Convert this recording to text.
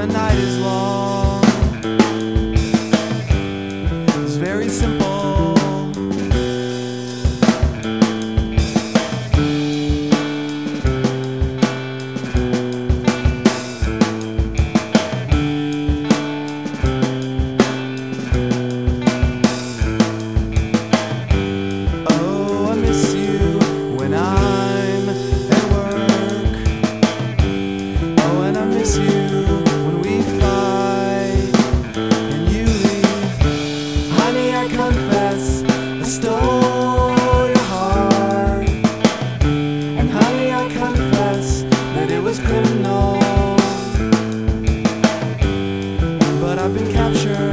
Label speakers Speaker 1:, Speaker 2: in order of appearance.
Speaker 1: the night is long. It's very simple. Oh, I miss you when I'm at work. Oh, and I miss you when we fight and you leave. Honey, I confess I stole your heart. And honey, I confess that it was criminal. But I've been captured